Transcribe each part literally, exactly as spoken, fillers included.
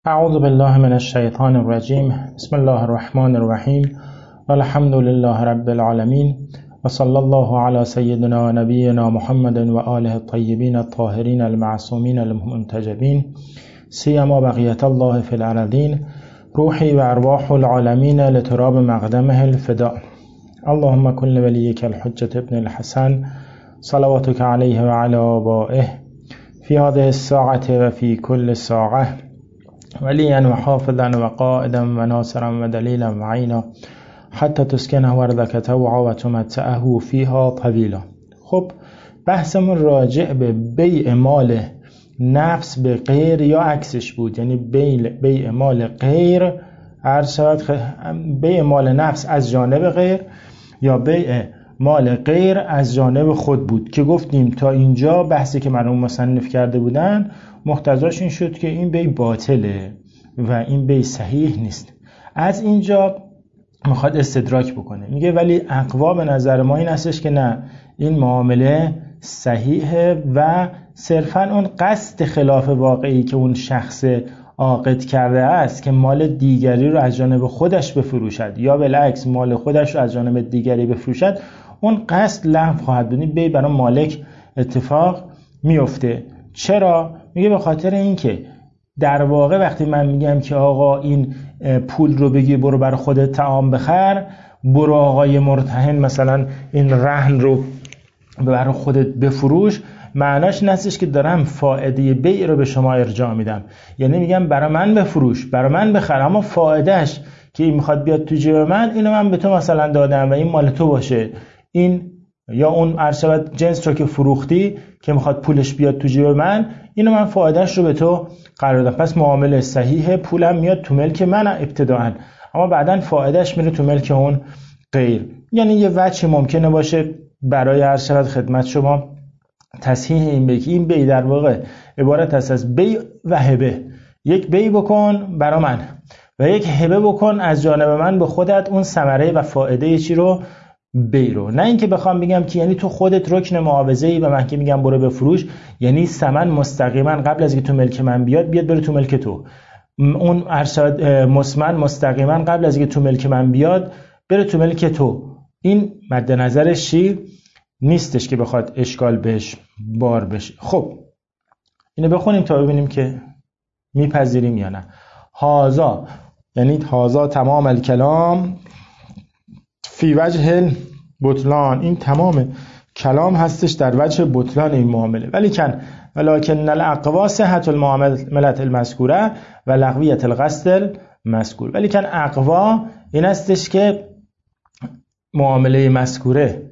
اعوذ بالله من الشیطان الرجیم. بسم الله الرحمن الرحیم والحمد لله رب العالمین و صلی الله علی سیدنا و نبینا محمد و آله الطیبین الطاهرین المعصومین المنتجبین سیما بقیت الله فی الارضین روحی و ارواح العالمین لتراب مقدمه الفداء. اللهم کن لولیک الحجة ابن الحسن صلواتک علیه و علی آبائه فی هذه الساعة و فی کل ساعة وليا وحافظا وقائدا وناصرا ودليلا وعينا حتى تسكنه أرضك طوعا وتمتعه فيها طويلا. خب بحثمون راجع به بیع مال نفس به غیر یا عکسش بود، یعنی بیع مال غیر عرض شود بیع مال نفس از جانب غیر یا بیع مال غیر از جانب خود بود که گفتیم تا اینجا بحثی که مرحوم مصنف کرده بودن مقتضاش این شد که این بیع باطله و این بیع صحیح نیست. از اینجا میخواد استدراک بکنه، میگه ولی اقوا به نظر ما این هستش که نه، این معامله صحیحه و صرفا اون قصد خلاف واقعی که اون شخص عاقد کرده است که مال دیگری رو از جانب خودش بفروشد یا بالعکس مال خودش رو از جانب دیگری بفروشد، اون قصد لغو خواهد بود. این بیع برای مالک اتفاق میفته. چرا؟ میگه به خاطر اینکه در واقع وقتی من میگم که آقا این پول رو بگی برو برای خودت طعام بخر، برو آقای مرتهن مثلا این رهن رو برای خودت بفروش، معناش نستش که دارم فائده بیع رو به شما ارجاع میدم، یعنی میگم برای من بفروش، برای من بخر، اما فائدهش که این میخواد بیاد تو جیب من، اینو من به تو مثلا دادم و این مال تو باشه. این یا اون ارشبت جنس رو که فروختی که میخواد پولش بیاد تو جیب من، اینو من فایدهش رو به تو قرار دادم، پس معامله صحیحه، پولم میاد تو ملک من ابتداءً، اما بعداً فایدهش میره تو ملک اون غیر. یعنی یه وجه ممکنه باشه برای ارشبت خدمت شما تصحیح این بیع. این بیع در واقع عبارت است از بیع و هبه. یک بیع بکن برای من و یک هبه بکن از جانب من به خودت اون ثمره و فایده چی رو؟ بیع رو. نه اینکه بخوام بگم که یعنی تو خودت رکن معاوضه‌ای به من که میگم برو بفروش، یعنی ثمن مستقیما قبل از اینکه تو ملک من بیاد بیاد بره تو ملک تو، اون ارشد مسمن مستقیما قبل از اینکه تو ملک من بیاد بره تو ملک تو. این مد نظرش چی نیستش که بخواد اشکال بهش بار بشه. خب اینو بخونیم تا ببینیم که میپذیریم یا نه. هازا یعنی هازا تمام الکلام فی وجه بطلان، این تمام کلام هستش در وجه بطلان این معامله. ولی کن ولکن الاقوا صحت المعامله المذکوره و لغویت القصد المذکور. ولی کن اقوا این هستش که معامله مذکوره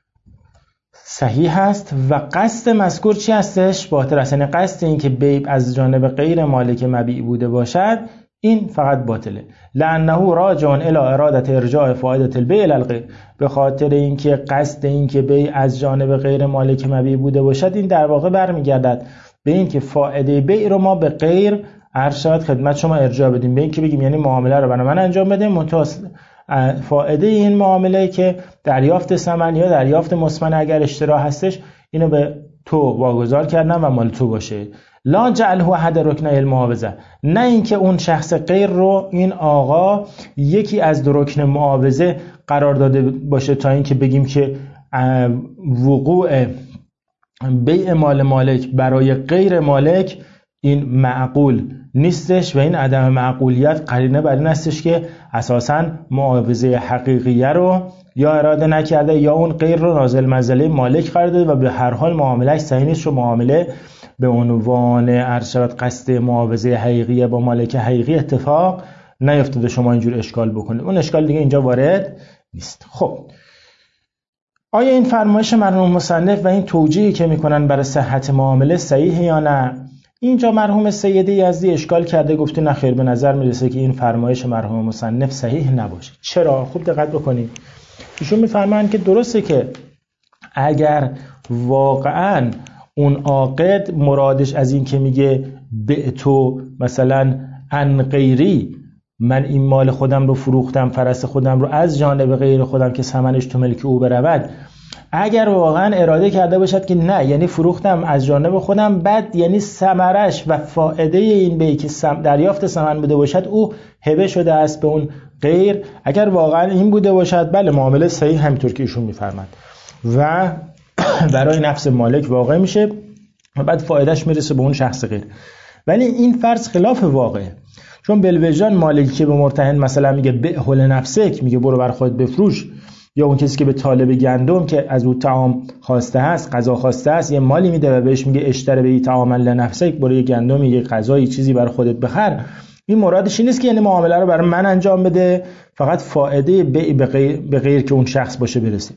صحیح هست و قصد مذکور چی هستش؟ باطل است. یعنی قصد این که بیع از جانب غیر مالک مبیع بوده باشد، این فقط باطله. لانه راجع الی اراده ارجاع فائده البیع الی الغیر، به خاطر اینکه قصد این که بیع از جانب غیر مالک مبیع بوده باشد، این در واقع برمیگردد به اینکه فائده بیع رو ما به غیر ارشاد خدمت شما ارجاع بدیم، به اینکه بگیم یعنی معامله رو برای من انجام بده، متوسط فائده این معامله که دریافت ثمن یا دریافت مسمن اگر اشترا هستش، اینو به تو واگذار کردم و مال تو باشه. لا جعله احد رکنی المعاوضه، نه اینکه اون شخص غیر رو این آقا یکی از دو رکن معاوضه قرار داده باشه تا اینکه بگیم که وقوع بیع مال مالک برای غیر مالک این معقول نیستش و این عدم معقولیت قرینه بر این هستش که اساساً معاوضه حقیقیه رو یا اراده نکرده یا اون غیر رو نازل منزله مالک قرار داده و به هر حال معاملهش صحیح نیست و معامله به عنوان ارشاد قصد معاوضه حقیقیه با مالک حقیقی اتفاق نیفتاده. شما اینجور اشکال بکنید، اون اشکال دیگه اینجا وارد نیست. خب آیا این فرمایش مرحوم مصنف و این توجیهی که میکنن برای صحت معامله صحیحه یا نه؟ اینجا مرحوم سید یزدی اشکال کرده، گفته نه خیر، به نظر میرسه که این فرمایش مرحوم مصنف صحیح نباشه. چرا؟ خوب دقت بکنید. ایشون میفرمایند که درسته که اگر واقعاً اون عاقد مرادش از این که میگه به تو مثلا ان غیری، من این مال خودم رو فروختم، فرس خودم رو از جانب غیر خودم که ثمنش تو ملک او برود، اگر واقعا اراده کرده باشد که نه، یعنی فروختم از جانب خودم، بعد یعنی ثمرش و فائده این بیع که دریافت ثمن بوده باشد او هبه شده است به اون غیر، اگر واقعا این بوده باشد بله معامله صحیح همینطور که ایشون میفرماد و برای نفس مالک واقع میشه و بعد فایدهش میرسه به اون شخص غیر. ولی این فرض خلاف واقعه، چون بالوجدان مالکی که به مرتهن مثلا میگه بئ لنفسک، میگه برو بر خودت بفروش، یا اون کسی که به طالب گندم که از او طعام خواسته است، غذا خواسته است، یه مالی میده و بهش میگه اشتری به طعاما لنفسک، برو یه گندمی، یه غذایی، چیزی برای خودت بخر. این مرادش این نیست که یعنی معامله رو برای من انجام بده، فقط فائده بیع به غیر که اون شخص باشه برسه.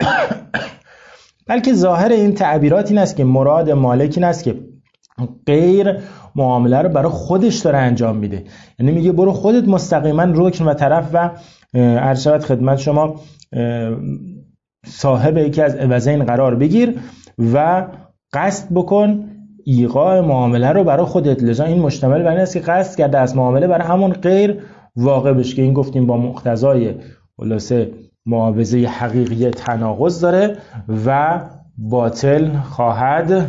بلکه ظاهر این تعبیرات این است که مراد مالک این است که غیر معامله رو برای خودش داره انجام میده، یعنی میگه برو خودت مستقیما رکن و طرف و عرض شود خدمت شما صاحب یکی از عوضین قرار بگیر و قصد بکن ایقاع معامله رو برای خودت. لذا این مشتمل بر این است که قصد کرده از معامله برای همون غیر واقع بشه، که این گفتیم با مقتضای خلاصه معاوضه حقیقی تناقض داره و باطل خواهد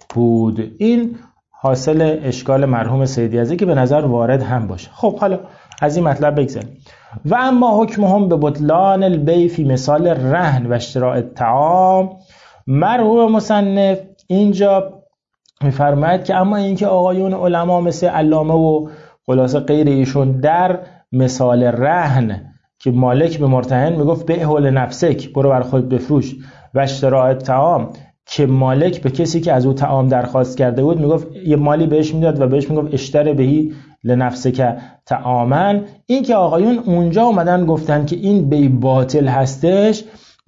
بود. این حاصل اشکال مرحوم سیدی عزیزی که به نظر وارد هم باشه. خب حالا از این مطلب بگذاریم. و اما حکمهم به بطلان البیع فی مثال رهن و اشتراء الطعام، مرحوم مصنف اینجا میفرماید که اما اینکه آقایون علما مثل علامه و خلاصه غیر ایشون در مثال رهن که مالک به مرتهن میگفت بئ لنفسک، برو بر خود بفروش، و اشتراء الطعام که مالک به کسی که از او طعام درخواست کرده بود میگفت یه مالی بهش میداد و بهش میگفت اشتری بهی لنفسک طعاما، این که آقایون اونجا اومدن گفتن که این بیع باطل هستش،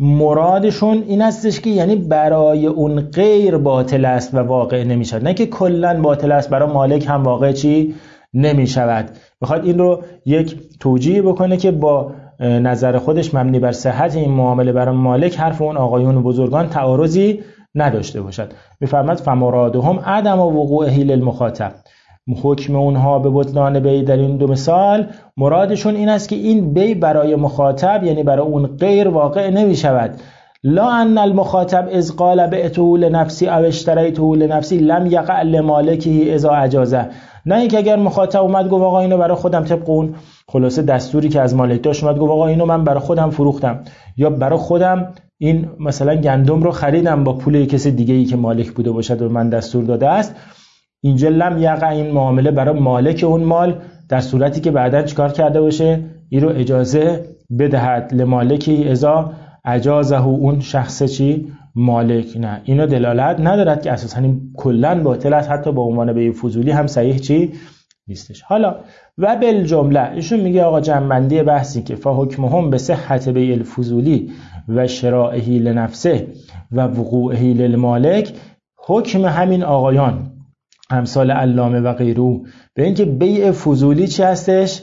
مرادشون این هستش که یعنی برای اون غیر باطل است و واقع نمیشد، نه که کلن باطل است برای مالک هم واقع چی نمیشود. بخواد این رو یک توجیه بکنه که با نظر خودش مبنی بر صحت این معامله برای مالک حرف اون آقایون بزرگان تعارضی نداشته باشد. میفرماد فمرادهم عدم وقوعه للمخاطب، حکم اونها به بطلان بیع در این دو مثال مرادشون این است که این بیع برای مخاطب یعنی برای اون غیر واقع نمی شود. لا ان المخاطب اذ قال بعته لنفسی او اشتریته لنفسی لم یقع لمالکه اذا اجازه، نه اینکه اگر مخاطب اومد گفت آقا اینو برای خودم طبق اون خلاصه دستوری که از مالک داشت اومد گفت آقا اینو من برای خودم فروختم یا برای خودم این مثلا گندم رو خریدم با پول کسی دیگه ای که مالک بوده باشد و من دستور داده است، اینجا لم یقع این معامله برای مالک اون مال در صورتی که بعداً چیکار کرده باشه این رو اجازه بدهد لمالکی اذا اجازه اون شخص چی مالک. نه اینو دلالت ندارد که اساساً این کلاً باطل است، حتی با عنوان بیع فضولی هم صحیح چی نیستش. حالا و بالجمله ایشون میگه آقا جمع‌بندی بحثی که فحکمهم به صحت بیع الفضولی و شرائه لنفسه و وقوعه للمالک، حکم همین آقایان امثال علامه و غیرو به اینکه بیع فضولی چی هستش؟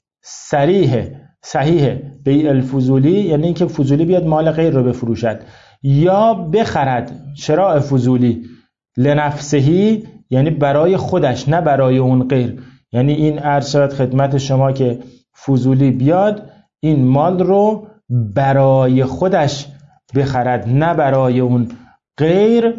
صریحه صحیحه. بیع الفضولی یعنی اینکه فضولی بیاد مال غیر رو بفروشد یا بخرد، شراء فضولی لنفسهی یعنی برای خودش نه برای اون غیر، یعنی این عرض شود خدمت شما که فضولی بیاد این مال رو برای خودش بخرد نه برای اون غیر.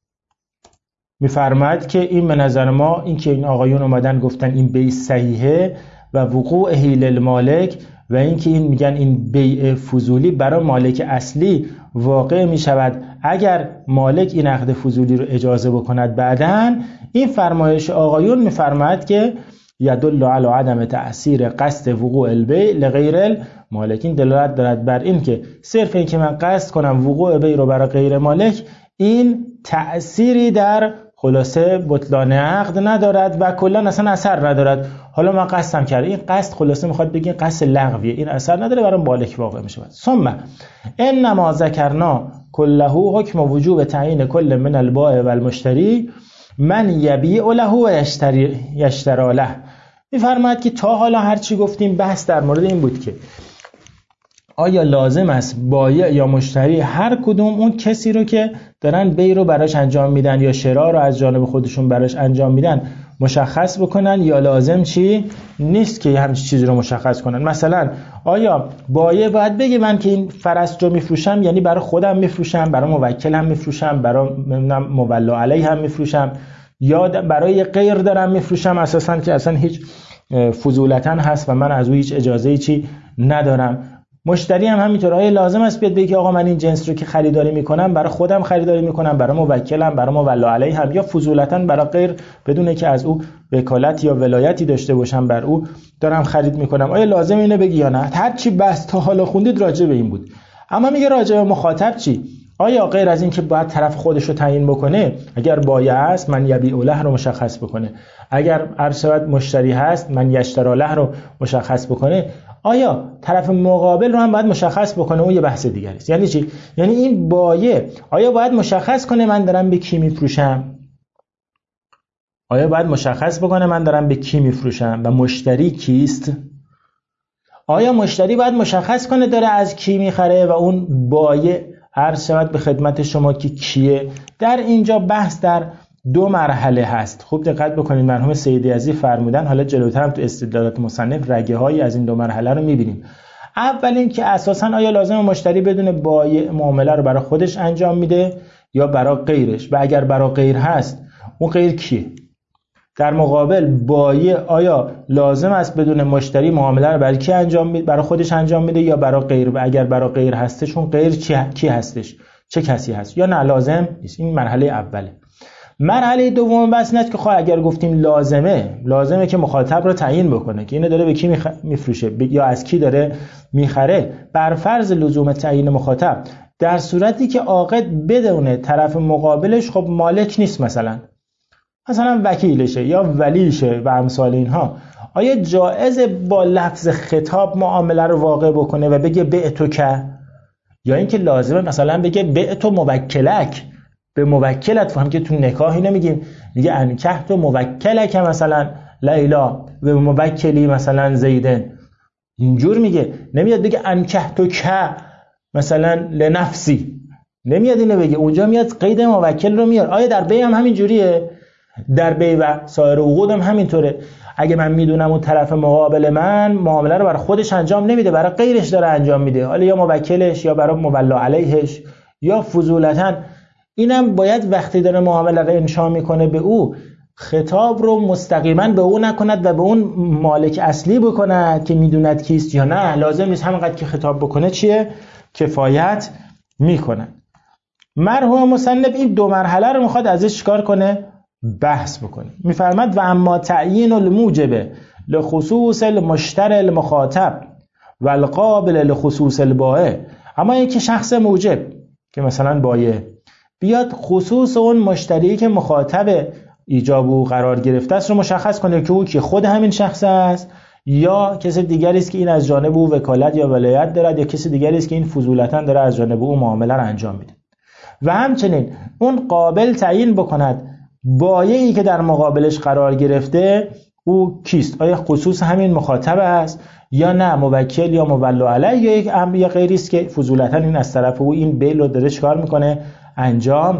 میفرماید که این به نظر ما این که این آقایون اومدن گفتن این بیع صحیحه و وقوعه للمالک و این که این میگن این بیع فضولی برای مالک اصلی واقع میشود اگر مالک این عقد فضولی رو اجازه بکند بعداً، این فرمایش آقایون میفرماید که یدل علی عدم تأثیر قصد وقوع البیع لغیر المالک، این دلالت دارد بر این که صرف این که من قصد کنم وقوع بیع رو برای غیر مالک این تأثیری در خلاصه بطلان عقد ندارد و کلا اصلا اثر ندارد. حالا من قصدم کرده این قصد خلاصه میخواد بگه قصد لغویه، این اثر نداره برای مالک واقع میشه. ثم انما ذکرنا كله حکم وجوب تعیین کل من البائع و المشتری من یبیع له و یشتری یشتری له. میفرماید که تا حالا هر چی گفتیم بحث در مورد این بود که آیا لازم است بایع یا مشتری هر کدوم اون کسی رو که دارن بیع رو براش انجام میدن یا شراء رو از جانب خودشون براش انجام میدن مشخص بکنن یا لازم چی نیست که همین چیزی رو مشخص کنن. مثلا آیا بایع باید بگه من که این فرس رو میفروشم یعنی برای خودم میفروشم، برای موکلم میفروشم، برای مولا علیه هم میفروشم، یا برای غیر دارم میفروشم اساساً که اصلا هیچ فضولتاً هست و من از او هیچ اجازه‌ای چی ندارم. مشتری هم همینطور، آیا لازم است بیاد بگه آقا من این جنس رو که خریداری میکنم برای خودم خریداری میکنم، برای موکلم، برای مولا علیه هم، یا فضولتاً برای غیر بدون که از او وکالت یا ولایتی داشته باشم بر او دارم خرید میکنم، آیا لازم اینو بگی یا نه؟ هر چی بس تا حالا خوندید راجع به این بود. اما میگه راجع به مخاطب چی؟ آیا غیر از این که باید طرف خودش رو تعیین بکنه، اگر بایع است من یبیع له رو مشخص بکنه، اگر ارشد مشتری هست من یشتری له رو مشخص بکنه، آیا طرف مقابل رو هم باید مشخص بکنه؟ اون یه بحث دیگری است. یعنی چی؟ یعنی این بایع آیا باید مشخص کنه من دارم به کی میفروشم؟ آیا باید مشخص بکنه من دارم به کی میفروشم و مشتری کیست؟ آیا مشتری باید مشخص کنه داره از کی میخره و اون بایع عرض شود به خدمت شما که کیه؟ در اینجا بحث در دو مرحله هست. خوب دقت بکنید، مرحوم سیدی عزیزی فرمودن، حالا جلوتر هم تو استدلالات مصنف رگه هایی از این دو مرحله رو میبینیم. اول این که اساساً آیا لازم مشتری بدون بایع معامله رو برای خودش انجام میده یا برای غیرش، و اگر برای غیر هست اون غیر کیه؟ در مقابل بایع آیا لازم است بدون مشتری معامله رو برای کی انجام میده؟ برای خودش انجام میده یا برای غیر؟ و اگر برای غیر هستش اون غیر کی هستش؟ چه کسی هست؟ یا نه لازم نیست. این مرحله اوله. مرحله دوم بس اینه که خب اگر گفتیم لازمه، لازمه که مخاطب رو تعیین بکنه که اینو داره به کی میخ... میفروشه یا از کی داره میخره. بر فرض لزوم تعیین مخاطب در صورتی که عاقد بدونه طرف مقابلش خب مالک نیست، مثلا مثلا وکیلشه یا ولیشه و امثال اینها، آیا جایزه با لفظ خطاب معامله رو واقع بکنه و بگه بعتو که، یا اینکه لازمه مثلا بگه بعتو موکلک، به موکلت؟ فهم که تو نکاحی نمیگیم، میگه انکحت و موکلک مثلا لیلا و موکلی مثلا زیدن، اینجور میگه. نمیاد بگه انکحت که مثلا لنفسی، نمیاد اینو بگه. اونجا میاد قید موکل رو میاد. آیا در بیع هم همین جوریه؟ در بیع و سایر عقود هم همینطوره. اگه من میدونم اون طرف مقابل من معامله رو برای خودش انجام نمیده، برای غیرش داره انجام میده، حالا یا موکلش یا برای مولا علیهش یا فضولتاً، اینم باید وقتی داره معامله رو انشا میکنه به او خطاب رو مستقیما به او نکند و به اون مالک اصلی بکند که میدوند کیست، یا نه لازم نیست همینقدر که خطاب بکنه چیه کفایت میکنه. مرحوم مصنف این دو مرحله رو میخواد ازش چیکار کنه؟ بحث بکنه. میفرماد و اما تعیین الموجب لخصوص المشتری المخاطب و القابل لخصوص البائع، اما اینکه شخص موجب که مثلا بایع بیاد خصوص اون مشتری که مخاطب ایجاب او قرار گرفته است رو مشخص کنه که او که خود همین شخص است یا کسی دیگری است که این از جانب او وکالت یا ولایت دارد، یا کسی دیگری است که این فضولتاً داره از جانب او معامله رو انجام میده. و همچنین اون قابل تعیین بکند بایعی که در مقابلش قرار گرفته او کیست، آیا خصوص همین مخاطب است یا نه موکل یا مولا علیه یا یک امر یا غیری است که فضولتاً این از طرف او این بیع رو داره چیکار میکنه؟ انجام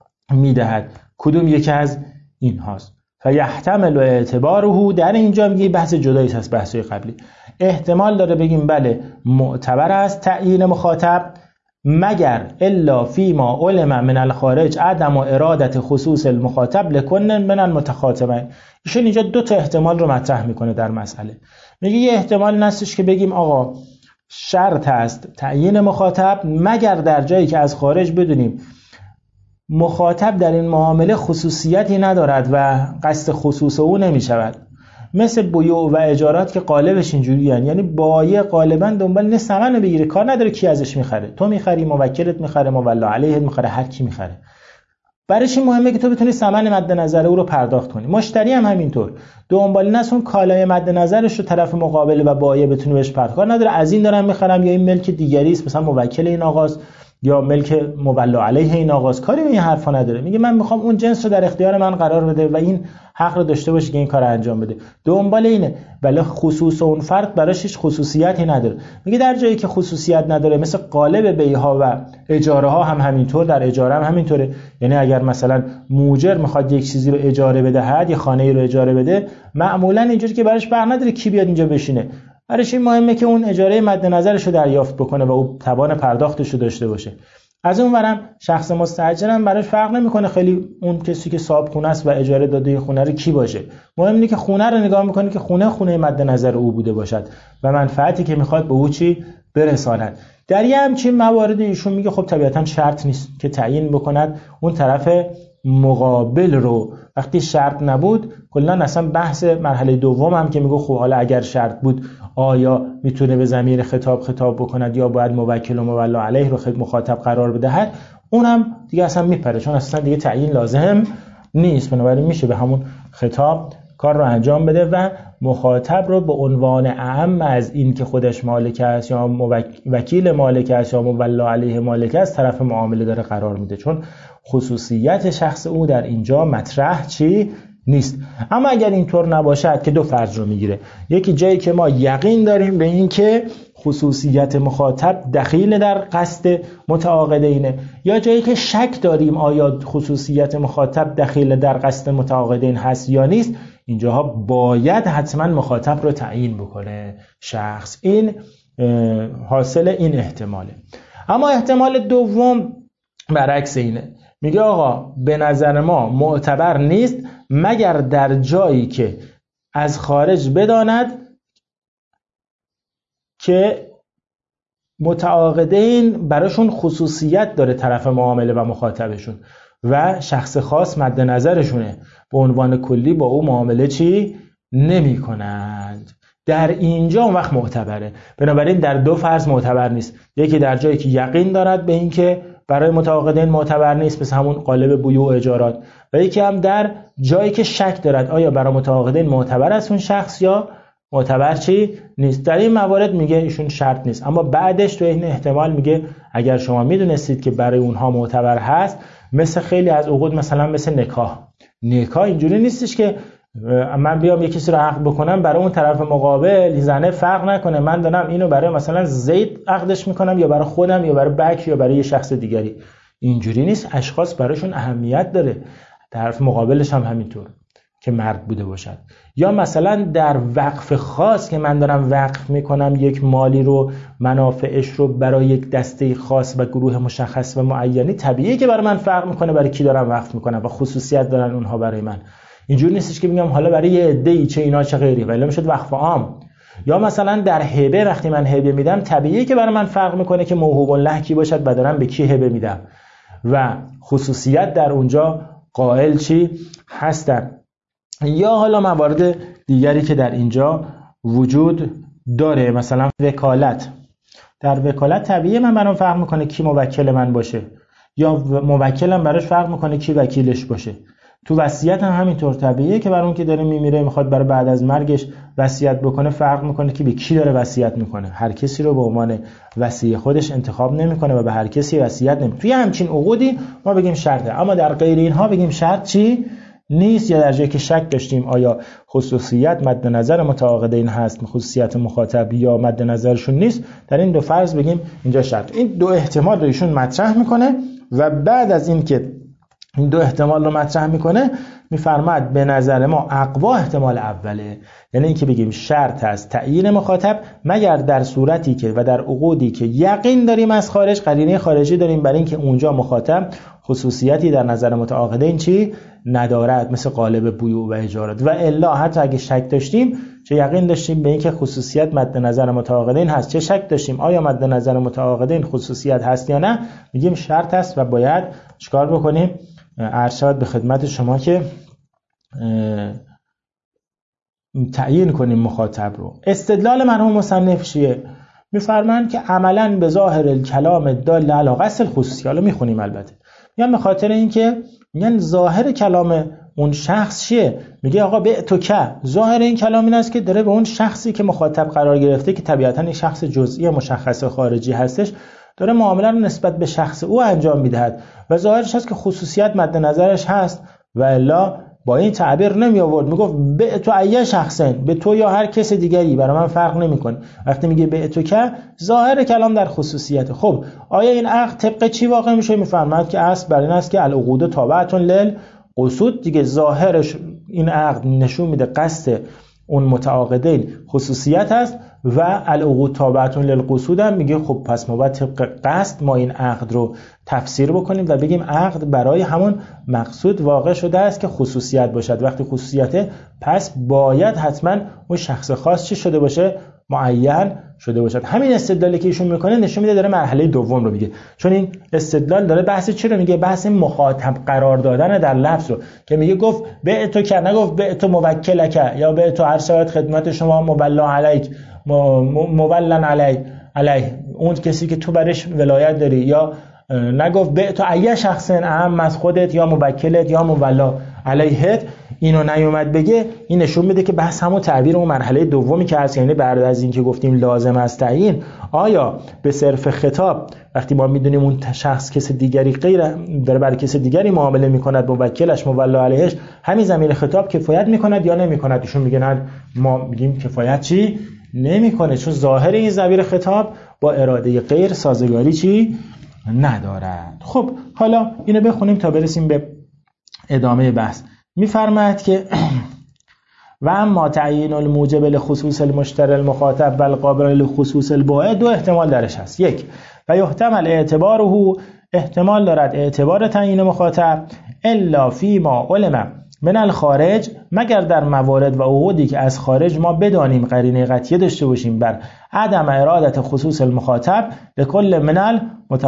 میدهد. کدوم یکی از این هاست؟ فیحتمل اعتباره، در اینجا میگه بحث جدایی است از بحث‌های قبلی. احتمال داره بگیم بله معتبر است تعیین مخاطب، مگر الا فیما علم من الخارج عدم و ارادت خصوص المخاطب لکن من المتخاطبین. ایشون اینجا دو تا احتمال رو مطرح میکنه در مسئله. میگه یه احتمال نستش که بگیم آقا شرط است تعیین مخاطب مگر در جایی که از خارج بدونیم مخاطب در این معامله خصوصیتی ندارد و قصد خصوص او نمی شود، مثل بیوع و اجارات که قالبش اینجوری هن. یعنی بایع غالبا دنبال نه ثمن بگیره، کار نداره کی ازش میخره، تو میخری، موکلت میخره، مولا علیه میخره، هر کی میخره، برایش مهمه که تو بتونی ثمن مد نظر او رو پرداخت کنی. مشتری هم همینطور دنبال نه اون کالای مد نظرش رو طرف مقابل و بایع بتونه بهش پرداخت، کار نداره از این دارم میخرم یا این ملک دیگری است، مثلا موکل این آقاست یا ملک مولا علیه این آقاست، کاری به این حرفا نداره. میگه من میخوام اون جنس رو در اختیار من قرار بده و این حق رو داشته باشه که این کار انجام بده. دنبال اینه، ولی خصوص اون فرد براش هیچ خصوصیتی نداره. میگه در جایی که خصوصیت نداره، مثل قالب بیع‌ها و اجاره ها هم همینطور، در اجاره هم همینطوره. یعنی اگر مثلا موجر میخواد یک چیزی رو اجاره بدهد، یا خانه‌ای رو اجاره بده، معمولا اینجوری که براش فرق نداره کی بیاد اینجا بشینه، براش این مهمه که اون اجاره مد نظرش رو دریافت بکنه و او توان پرداختش رو داشته باشه. از اون ورم شخص مستاجر هم براش فرق نمیکنه خیلی اون کسی که صاحب خونه است و اجاره داده خونه رو کی باشه، مهم اینه که خونه رو نگاه میکنه که خونه خونه مد نظر او بوده باشد و منفعتی که میخواد به او چی برساند. در یه همچین مواردی ایشون میگه خب طبیعتا شرط نیست که تعیین بکند اون طرف مقابل رو. وقتی شرط نبود، کلا اصلا بحث مرحله دوم هم که میگه خب حالا اگر شرط بود آیا میتونه به ضمیر خطاب خطاب بکند یا باید موکل و مولا علیه رو خود مخاطب قرار بدهد، اونم دیگه اصلا میپره، چون اصلا دیگه تعیین لازم نیست. بنابراین میشه به همون خطاب کار رو انجام بده و مخاطب رو به عنوان اعم از این که خودش مالک است یا وکیل مالک است یا مولا علیه مالک است طرف معامله داره قرار میده، چون خصوصیت شخص او در اینجا مطرح چی نیست. اما اگر اینطور نباشد که دو فرض رو میگیره، یکی جایی که ما یقین داریم به این که خصوصیت مخاطب دخیل در قصد متعاقدینه، یا جایی که شک داریم آیا خصوصیت مخاطب دخیل در قصد متعاقدین هست یا نیست، اینجاها باید حتما مخاطب رو تعیین بکنه شخص. این حاصل این احتماله. اما احتمال دوم برعکس اینه، میگه آقا به نظر ما معتبر نیست مگر در جایی که از خارج بداند که متعاقدین براشون خصوصیت داره طرف معامله و مخاطبشون و شخص خاص مد نظرشونه، به عنوان کلی با او معامله چی نمی کنند. در اینجا اون وقت معتبره. بنابراین در دو فرض معتبر نیست، یکی در جایی که یقین دارد به این که برای متعاقدین معتبر نیست، مثل همون قالب بیوع و اجارات، و یکی هم در جایی که شک دارد آیا برای متعاقدین معتبر است اون شخص یا معتبر چی نیست. در این موارد میگه ایشون شرط نیست. اما بعدش تو این احتمال میگه اگر شما میدونستید که برای اونها معتبر هست، مثل خیلی از عقود، مثلا مثل نکاح، نکاح اینجوری نیستش که من بیام یه کسی رو عقد بکنم برای اون طرف مقابل زنه فرق نکنه، من دارم اینو برای مثلا زید عقدش میکنم یا برای خودم یا برای بک یا برای یه شخص دیگری. اینجوری نیست، اشخاص براشون اهمیت داره، طرف مقابلش هم همینطور که مرد بوده باشد. یا مثلا در وقف خاص که من دارم وقف میکنم یک مالی رو، منافعش رو برای یک دسته خاص و گروه مشخص و معینی، طبیعیه که برای من فرق میکنه برای کی دارم وقف میکنم و خصوصیت دارن اونها برای من. اینجوری نیستش که بگم حالا برای یه عده‌ای چه اینا چه غیری، ولی میشد وقف عام. یا مثلا در هبه، وقتی من هبه میدم طبیعیه که برای من فرق میکنه که موهوب الله کی باشد و دارم به کی هبه میدم و خصوصیت در اونجا قائل چی هستن. یا حالا موارد دیگری که در اینجا وجود داره، مثلا وکالت. در وکالت طبیعیه من برام فرق میکنه کی موکل من باشه، یا موکلم براش فرق میکنه کی وکیلش باشه. تو وصیت هم همینطور طبیعیه که برای اون که داره میمیره میخواد برای بعد از مرگش وصیت بکنه، فرق میکنه که به کی داره وصیت میکنه. هر کسی رو به عنوان وصی خودش انتخاب نمیکنه و به هر کسی وصیت نمیکنه. توی همچین عقودی ما بگیم شرطه، اما در غیر اینها بگیم شرط چی نیست. یا در جایی که شک داشتیم آیا خصوصیت مد نظر متعاقدین هست، خصوصیت مخاطب یا مد نظرشون نیست، در این دو فرض بگیم اینجا شرط. این دو احتمال رو ایشون مطرح میکنه و بعد از این که این دو احتمال رو مطرح میکنه میفرماد به نظر ما اقوا احتمال اوله، یعنی اینکه بگیم شرط است تعیین مخاطب مگر در صورتی که و در عقودی که یقین داریم از خارج، قرینه خارجی داریم برای اینکه اونجا مخاطب خصوصیتی در نظر متعاقدین چی ندارد، مثل قالب بیوع و اجارات. و الا حتی اگه شک داشتیم، چه یقین داشتیم به اینکه خصوصیت مد نظر متعاقدین هست، چه شک داشتیم آیا مد نظر متعاقدین خصوصیت هست یا نه، میگیم شرط است و باید چیکار بکنیم؟ عرض شود به خدمت شما که تعیین کنیم مخاطب رو. استدلال مرحوم مصنف چیه؟ میفرمایند که عملاً به ظاهر الکلام دال علی قصد الخصوصی. حالا میخونیم البته. میگن به خاطر اینکه میگن ظاهر کلام اون شخص چیه؟ میگه آقا به تو که ظاهر این کلام این است که داره به اون شخصی که مخاطب قرار گرفته که طبیعتاً این شخص جزئی مشخص خارجی هستش داره معامله رو نسبت به شخص او انجام میدهد و ظاهرش هست که خصوصیت مد نظرش هست و الا با این تعبیر نمی آورد، میگفت به تو ای شخصن، به تو یا هر کس دیگری، برای من فرق نمیکنه. وقتی میگه به تو که ظاهر کلام در خصوصیت. خب آیا این عقد طبق چی واقع میشه؟ میفرماید که اصل بر این است که العقود تابعه للقصود دیگه. ظاهرش این عقد نشون میده قصد اون متعاقدین خصوصیت هست و العقود تابعه للقصود هم میگه خب پس ما باید طبق قصد ما این عقد رو تفسیر بکنیم و بگیم عقد برای همون مقصود واقع شده است که خصوصیت باشد. وقتی خصوصیته پس باید حتما اون شخص خاص چی شده باشه؟ معین شده باشد. همین استدلالی که ایشون میکنه نشون میده داره مرحله دوم رو میگه، چون این استدلال داره بحث چی رو میگه؟ بحث مخاطب قرار دادن در لفظ رو که میگه گفت به تو که، نگفت به تو موکلک یا به تو هر شاید خدمت شما مولا علیک مولن علی علی اون کسی که تو برش ولایت داری، یا نگفت به تو ای شخص اهم از خودت یا موکلت یا مولا علیهت. اینو نیومد بگه، این نشون میده که بحث همون تعبیر اون مرحله دومی که هست، یعنی بعد از این که گفتیم لازم است تعیین، آیا به صرف خطاب وقتی ما میدونیم اون شخص کس دیگری غیر داره برای کس دیگری معامله میکند، موکلش مولا علیهش، همین ضمیر خطاب کفایت میکند یا نمیکند؟ ایشون میگه نه، ما میگیم کفایت چی نمیکنه، چون ظاهر این ضمیر خطاب با اراده غیر سازگاری چی ندارد. خب حالا اینو بخونیم تا برسیم به ادامه بحث. میفرماید که و اما تعیین الموجب لخصوص المشتری المخاطب و القابل لخصوص البائع، دو احتمال درش هست. یک، و یحتمل اعتباره، احتمال دارد اعتبار تعیین مخاطب، الا فیما علم من الخارج، مگر در موارد و عقودی که از خارج ما بدانیم قرینه قطعی داشته باشیم بر عدم ارادت خصوص المخاطب به کل من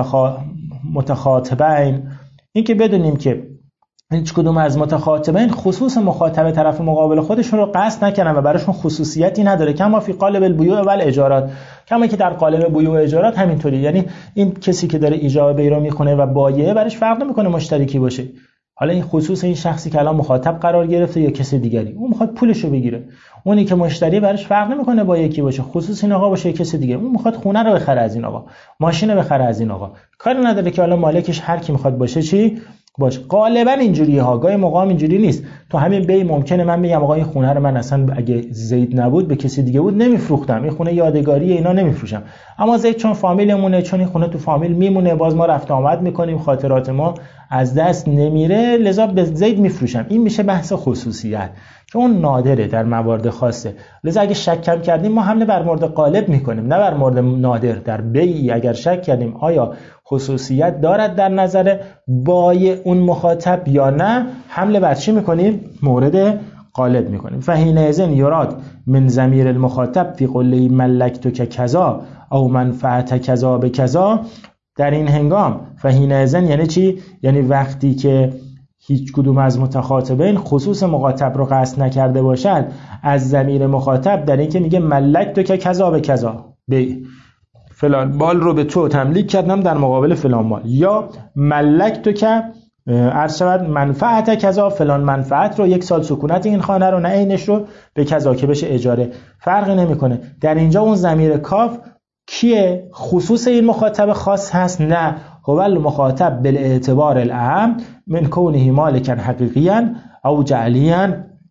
المتخاطبین، این که بدونیم که هیچ کدوم از متخاطبین خصوص مخاطب طرف مقابل خودشون رو قصد نکنن و براشون خصوصیتی نداره، کما فی قالب البیوع و الاجارات، کما که در قالب بیوع و اجارات همینطوری. یعنی این کسی که داره ایجاب بی رو میخونه و بایعه برش فرق نمیکنه مشترکی باشه، حالا این خصوص این شخصی که الان مخاطب قرار گرفته یا کسی دیگری، اون میخواد پولشو بگیره، اونی که مشتری برش فرق نمیکنه با یکی باشه، خصوص این آقا باشه یا کسی دیگه، اون میخواد خونه رو بخره از این آقا، ماشین رو بخره از این آقا، کاری نداره که حالا مالکش هر کی میخواد باشه چی باشه. غالبا اینجوریه ها، گاهی موقع اینجوری نیست. تو همین بی ممکنه من بگم آقا این خونه رو من اصلا اگه زید نبود به کسی دیگه بود نمیفروختم، این خونه یادگاری اینا نمیفروشم، اما زید چون فامیلمونه، چون این خونه تو فامیل میمونه، باز ما رفت آمد میکنیم، خاطرات ما از دست نمیره، لذا به زید میفروشم. این میشه بحث خصوصیت که اون نادره در موارد خاصه. لذا اگه شک کم کردیم ما حمله بر مورد غالب میکنیم نه بر مورد نادر. در بیعی اگر شک کردیم آیا خصوصیت دارد در نظر بای اون مخاطب یا نه، حمله بر چی میکنیم؟ مورد غالب میکنیم. فحینئذ یراد من ضمیر المخاطب فی قوله ملکتک کذا او منفعت کذا به کذا، در این هنگام فحینئذ یعنی چی؟ یعنی وقتی که هیچ کدوم از متخاطبین خصوص مخاطب رو قصد نکرده باشد از ضمیر مخاطب در این که میگه ملکتک کذا به کذا، به فلان مال رو به تو تملیک کردم در مقابل فلان مال، یا ملکتک عرض شود منفعت کذا، فلان منفعت رو، یک سال سکونت این خانه رو نه عینش رو به کذا که بشه اجاره، فرقی نمیکنه. در اینجا اون ضمیر کاف کیه؟ خصوص این مخاطب خاص هست؟ نه، هو المخاطب بالاعتبار الاعم من کونه مالکا حقیقیا او جعلیا.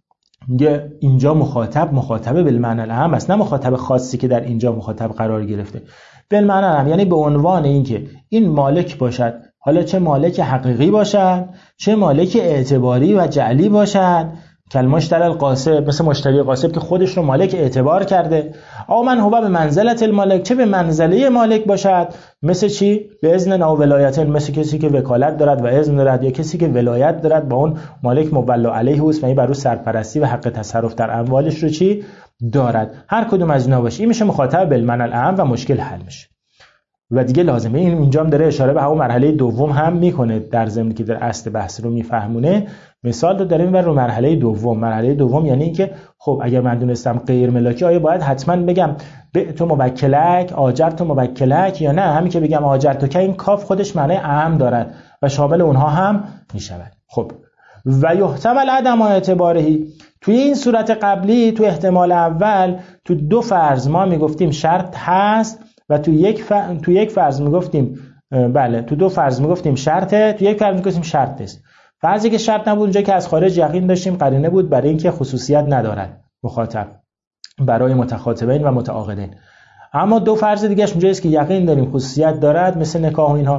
اینجا مخاطب مخاطب بالمعنی الاعم است، نه مخاطب خاصی که در اینجا مخاطب قرار گرفته. بالمعنی الاعم یعنی به عنوان اینکه این مالک باشد، حالا چه مالک حقیقی باشد چه مالک اعتباری و جعلی باشد، کلمشتری القاسب، مثل مشتری قاسب که خودش رو مالک اعتبار کرده، او من هو به منزلت المالک، چه به منزله مالک باشد، مثل چی؟ به اذن او ولایت، مثل کسی که وکالت دارد و اذن دارد، یا کسی که ولایت دارد با اون مالک مولا علیه است و این بر او سرپرستی و حق تصرف در اموالش رو چی دارد. هر کدوم از اینا باشه این میشه مخاطب بالمعنی الاعم و مشکل حل میشه. و دیگه لازمه این اینجا هم داره اشاره به همون مرحله دوم هم میکنه، در ضمن که در اصل بحث رو میفهمونه مثال رو داریم و رو مرحله دوم. مرحله دوم یعنی اینکه خب اگر من دونستم غیر ملاکی آیا باید حتما بگم به تو موکلک، آجر تو موکلک، یا نه همین که بگم آجر تو که این کاف خودش معنی اعم دارد و شامل اونها هم میشود. خب و یحتمل عدم اعتبارهی، توی این صورت قبلی تو احتمال اول تو دو فرض ما میگفتیم شرط هست و تو یک ف... تو یک فرض میگفتیم بله تو دو فرض میگفتیم شرطه، تو یک فرض میگفتیم شرط نیست. فرضی که شرط نبود اونجا که از خارج یقین داشتیم قرینه بود برای اینکه خصوصیت ندارد مخاطب برای متخاطبین و متعاقدین. اما دو فرض دیگه اش اونجایی است که یقین داریم خصوصیت دارد مثل نکاح و اینها،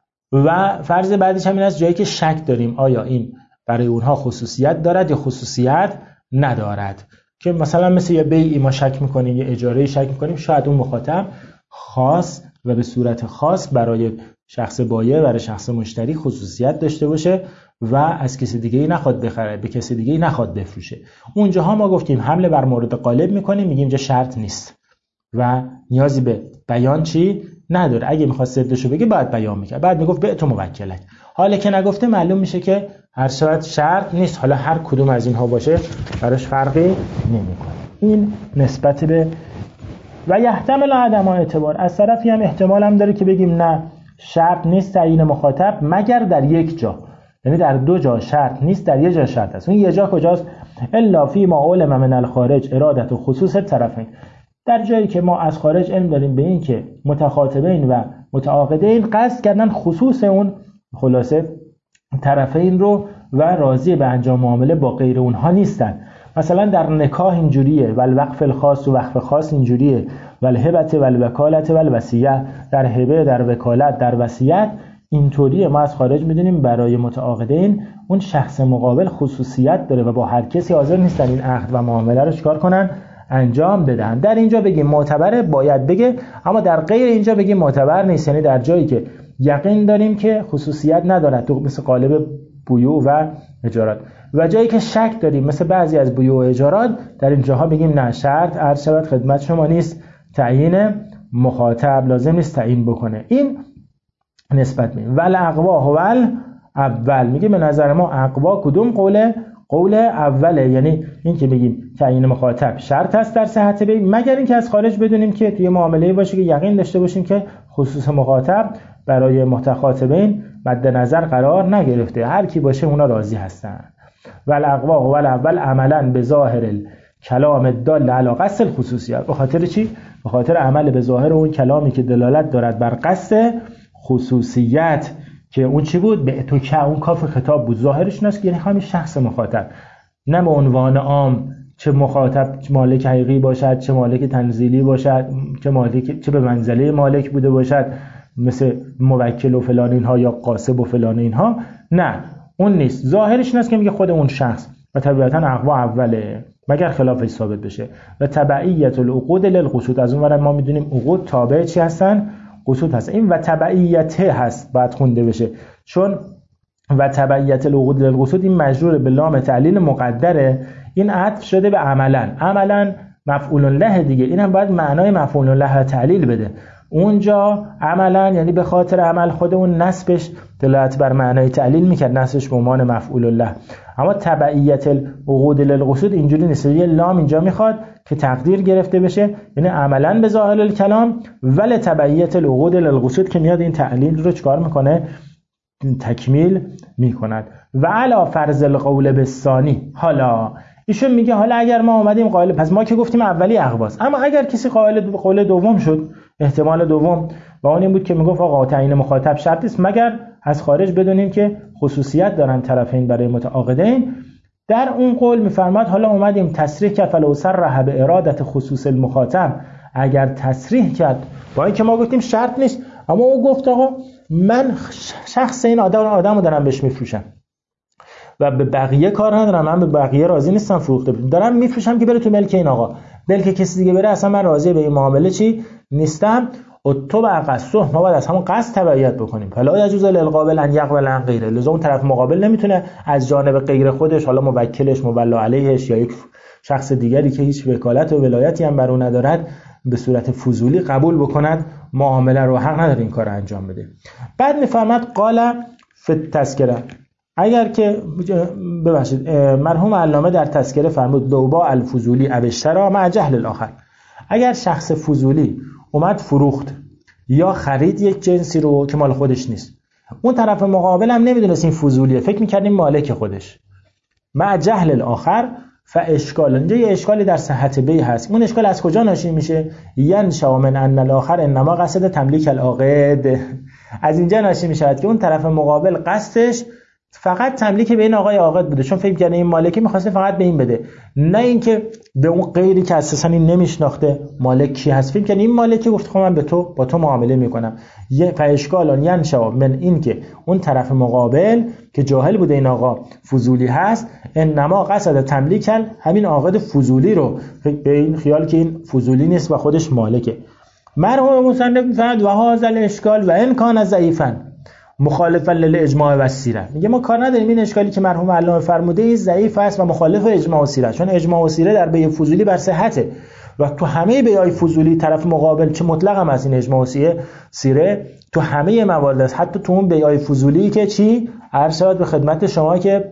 و فرض بعدیش همین است جایی که شک داریم آیا این برای اونها خصوصیت دارد یا خصوصیت ندارد، که مثلا مثل یه بیعی ما شک میکنیم، یه اجاره شک میکنیم، شاید اون مخاطب خاص و به صورت خاص برای شخص بایع برای شخص مشتری خصوصیت داشته باشه و از کسی دیگه‌ای نخواد بخره، به کسی دیگه‌ای نخواد بفروشه. اونجاها ما گفتیم حمله بر مورد غالب میکنیم، میگیم اینجا شرط نیست و نیازی به بیان چی نداره. اگه میخواد ضدشو بگه باید بیان میکنه، بعد میگفت به تو موکلک. حالا که نگفته معلوم میشه که هر صورت شرط نیست، حالا هر کدوم از اینها باشه براش فرقی نمیکنه. این نسبت به و یحتمل عدم اعتبار. از طرفی هم احتمال هم داره که بگیم نه شرط نیست تعیین مخاطب مگر در یک جا، یعنی در دو جا شرط نیست، در یک جا شرط است. اون یک جا کجاست؟ الا فی ما علم من الخارج ارادت و خصوص طرفین، در جایی که ما از خارج علم داریم به این که متخاطبین و متعاقدین قصد کردن خصوص اون خلاصه طرفین رو و راضی به انجام معامله با غیر اونها نیستن. مثلا در نکاح اینجوریه و الوقف الخاص و وقف خاص اینجوریه و الهبت و الوکالت و الوصیه، در هبه در وکالت در وصیت اینطوریه. ما از خارج میدونیم برای متعاقدین اون شخص مقابل خصوصیت داره و با هر کسی حاضر نیستن این عقد و معامله رو چیکار کنن انجام بدن. در اینجا بگیم معتبره باید بگه، اما در غیر اینجا بگیم معتبر نیست، یعنی در جایی که یقین داریم که خصوصیت ندارد تو مثل قالب بیوع و اجارات، و جایی که شک داریم مثل بعضی از بیوع و اجارات در اینجاها بگیم نه شرط عرض شود خدمت شما نیست تعیین مخاطب، لازم نیست تعیین بکنه. این نسبت میگیم ول اقوا هو اول، میگه به نظر ما اقوا کدوم قوله؟ قول اوله، یعنی این که بگیم تعیین مخاطب شرط است در صحت بیع مگر اینکه از خارج بدونیم که توی معامله باشه که یقین داشته باشیم که خصوص مخاطب برای متخاطبین مد نظر قرار نگرفته، هر کی باشه اونا راضی هستن. ول اقوا هو الاول عملا به ظاهر کلام الدال علی قصد الخصوصیت، به خاطر چی؟ به خاطر عمل به ظاهر اون کلامی که دلالت دارد بر قصد خصوصیت، که اون چی بود؟ به تو که اون کاف خطاب بود، ظاهرش نست یعنی همین شخص مخاطب، نه به عنوان عام چه مخاطب مالک حقیقی باشد، چه مالک تنزیلی باشد، چه مالک چه به منزله مالک بوده باشد مثل موکل و فلان اینها یا قاصب و فلان اینها، نه اون نیست، ظاهرش نست که میگه خود اون شخص. و طبیعتا اقوا اوله مگر خلافش ثابت بشه. و تبعیت العقود للقصود، از اون ور ما میدونیم عقود تابع چی هستن؟ قصود هست. این و تبعیته هست باید خونده بشه، چون و تبعیت العقود للقصود این مجرور به لام تعلیل مقدره، این عطف شده به عملا، عملا مفعول له دیگه، این هم باید معنای مفعول له تعلیل بده. اونجا عملا یعنی به خاطر عمل، خود اون نسبش دلالت بر معنای تعلیل میکرد، نسبش به عنوان مفعول له. اما تبعیت العقود للقصود اینجوری نیست، یه لام اینجا میخواد که تقدیر گرفته بشه، یعنی عملا به ظاهر الکلام، ولی تبعیت العقود للقصود که میاد این تعلیل رو چکار میکنه؟ تکمیل میکند. و علا فرض القول بالثانی، حالا ایشون میگه حالا اگر ما اومدیم قائل، پس ما که گفتیم اولی اقواست، اما اگر کسی قائل به قول دوم شد، احتمال دوم و اون این بود که میگفت آقا تعیین مخاطب شرط است مگر از خارج بدونیم که خصوصیت دارن طرفین برای متعاقدین، در اون قول میفرماد حالا اومدیم تصریح کرد فلو صرح به ارادت خصوص المخاطب، اگر تصریح کرد با اینکه ما گفتیم شرط نیست، اما او گفت آقا من شخص این آدم آدمو دارم بهش میفروشم و به بقیه کار ندارم، من به بقیه راضی نیستم فروخته دارم میفروشم که بره تو ملک این آقا، بلکه کسی دیگه بره اصلا من راضی به این معامله چی نیستم. و تو با قصد ما باید از همون قصد تبعیت بکنیم، فلا یجوز للقابل ان یقبل عن غیره، لزوم طرف مقابل نمیتونه از جانب غیر خودش، حالا موکلش مولا علیهش یا یک شخص دیگری که هیچ وکالت و ولایتی هم بر اون ندارد به صورت فضولی قبول بکند معامله رو، حق نداره این کار انجام بده. بعد میفرماد قال فی التذکره، اگر که ببخشید مرحوم علامه در تذکره فرمود لوبا الفضولی ابشترا مع جهل الاخر، اگر شخص فضولی اومد فروخت یا خرید یک جنسی رو که مال خودش نیست، اون طرف مقابل هم نمیدونست این فضولیه، فکر میکردیم مالک خودش، مع جهل الاخر فاشکال، اینجا یه اشکالی در صحت بی هست. اون اشکال از کجا ناشی میشه؟ ینشأ من ان الاخر انما قصد تملیک العاقد. از اینجا ناشی میشه که اون طرف مقابل قصدش فقط تملیک به این آقای عاقد بوده، چون فکر کنه این مالکی می‌خواسته فقط به این بده، نه اینکه به اون غیری که اساسا این نمیشناخته مالک کی هست. فکر کنه این مالکی گفت خب من به تو با تو معامله میکنم. یه فاشکالون ینشأ من این که اون طرف مقابل که جاهل بوده این آقا فضولی هست، انما قصد تملیک همین عاقد فضولی رو به این خیال که این فضولی نیست و خودش مالکه. مرحوم مصنف می‌فرماید و هذا الاشکال و ان کان ضعیفا مخالفا للاجماع و السیره. میگه ما کار نداریم این اشکالی که مرحوم علامه فرموده این ضعیف است و مخالف اجماع و سیره، چون اجماع و سیره در بیع فضولی بر صحته و تو همه بیعای فضولی طرف مقابل چه مطلق هم از این اجماع و سیره تو همه موارد است، حتی تو اون بیعای فضولی که چی عرض شد به خدمت شما که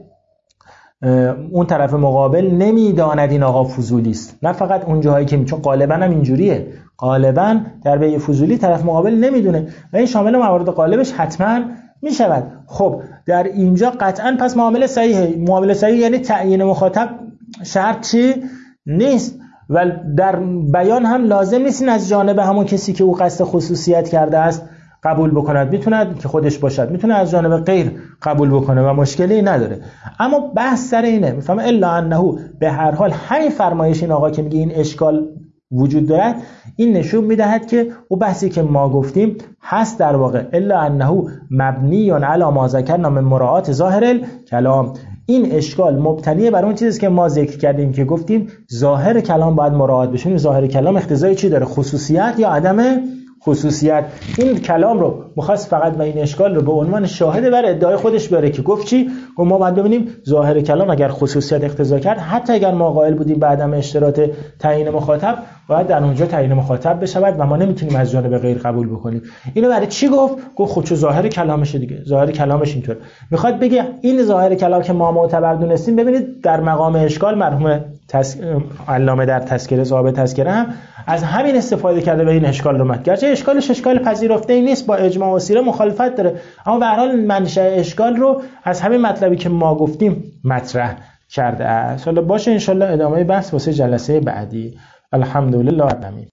اون طرف مقابل نمیداند این آقا فضولی است، نه فقط اون جاهایی که چون غالبا هم اینجوریه، غالبا در بیع فضولی طرف مقابل نمیدونه و این شامل موارد غالبش حتما میشود. خب در اینجا قطعا پس معامله صحیحه. معامله صحیح یعنی تعیین مخاطب شرط چی نیست و در بیان هم لازم نیست از جانب همون کسی که او قصد خصوصیت کرده است قبول بکند، میتونه که خودش باشد، میتونه از جانب غیر قبول بکنه و مشکلی نداره. اما بحث سر اینه، میفهم الا انه به هر حال همین فرمایش این آقا که میگه این اشکال وجود دارد، این نشون میدهد که او بحثی که ما گفتیم هست در واقع الا انه مبنی علی ما ذکرنا من مراعات ظاهر الکلام. این اشکال مبتنی بر اون چیزی که ما ذکر کردیم که گفتیم ظاهر کلام باید مراعات بشه. ظاهر کلام اقتضای چی داره؟ خصوصیت یا عدم خصوصیت. این کلام رو مخصص فقط و این اشکال رو به عنوان شاهد بر ادعای خودش بیاره که گفت چی؟ گفت ما باید ببینیم ظاهر کلام اگر خصوصیت اقتضا کرد، حتی اگر ما قائل بودیم به عدم اشتراط تعیین مخاطب، باید در اونجا تعیین مخاطب بشود و ما نمیتونیم از جانب غیر قبول بکنیم. اینو برای چی گفت؟ گفت خود چه ظاهر کلامشه دیگه، ظاهر کلامش اینطور. میخواد بگه این ظاهر کلام که ما معتبر دونستیم، ببینید در مقام اشکال مرحوم تس... علامه در تذکره صاحب تذکره هم از همین استفاده کرده به این اشکال رو مد. گرچه اشکالش اشکال پذیرفته ای نیست، با اجماع و سیره مخالفت داره، اما به هر حال منشأ اشکال رو از همین مطلبی که ما گفتیم مطرح کرده است. حالا باشه ان شاء الله ادامه بحث واسه جلسه بعدی. الحمدلله رب العالمین.